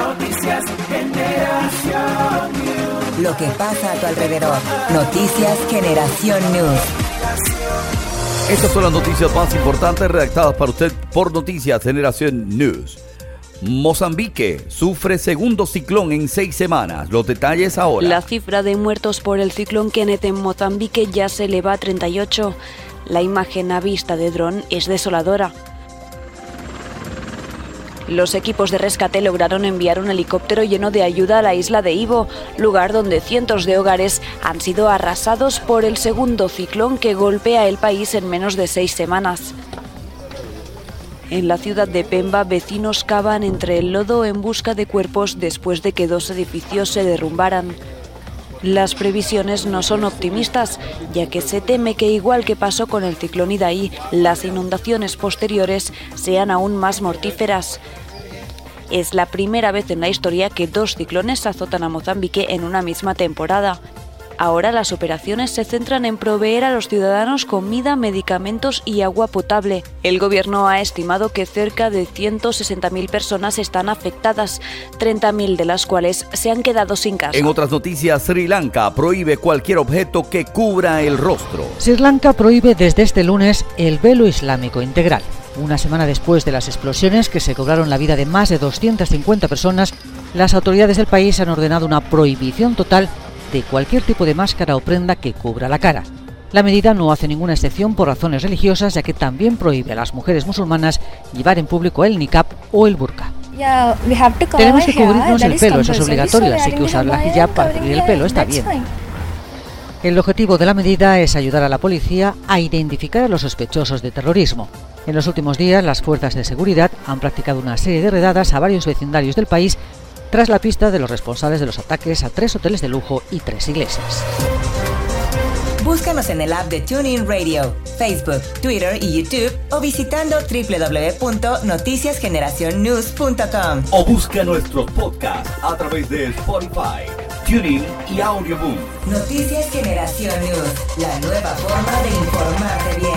Noticias Generación News. Lo que pasa a tu alrededor. Noticias Generación News. Estas son las noticias más importantes redactadas para usted por Noticias Generación News. Mozambique sufre segundo ciclón en 6 semanas. Los detalles ahora. La cifra de muertos por el ciclón Kenneth en Mozambique ya se eleva a 38. La imagen a vista de dron es desoladora. Los equipos de rescate lograron enviar un helicóptero lleno de ayuda a la isla de Ivo, lugar donde cientos de hogares han sido arrasados por el segundo ciclón que golpea el país en menos de 6 semanas. En la ciudad de Pemba, vecinos cavan entre el lodo en busca de cuerpos después de que 2 edificios se derrumbaran. Las previsiones no son optimistas, ya que se teme que, igual que pasó con el ciclón Idai, las inundaciones posteriores sean aún más mortíferas. Es la primera vez en la historia que 2 ciclones azotan a Mozambique en una misma temporada. Ahora las operaciones se centran en proveer a los ciudadanos comida, medicamentos y agua potable. El gobierno ha estimado que cerca de 160.000 personas están afectadas, 30.000 de las cuales se han quedado sin casa. En otras noticias, Sri Lanka prohíbe cualquier objeto que cubra el rostro. Sri Lanka prohíbe desde este lunes el velo islámico integral. Una semana después de las explosiones que se cobraron la vida de más de 250 personas, las autoridades del país han ordenado una prohibición total de cualquier tipo de máscara o prenda que cubra la cara. La medida no hace ninguna excepción por razones religiosas, ya que también prohíbe a las mujeres musulmanas llevar en público el niqab o el burka. Tenemos que cubrirnos el pelo, eso es obligatorio, así que usar la hijab para cubrir el pelo está bien. El objetivo de la medida es ayudar a la policía a identificar a los sospechosos de terrorismo. En los últimos días, las fuerzas de seguridad han practicado una serie de redadas a varios vecindarios del país tras la pista de los responsables de los ataques a 3 hoteles de lujo y 3 iglesias. Búscanos en el app de TuneIn Radio, Facebook, Twitter y YouTube o visitando www.noticiasgeneracionnews.com. O busca nuestros podcasts a través de Spotify, TuneIn y Audioboom. Noticias Generación News, la nueva forma de informarte bien.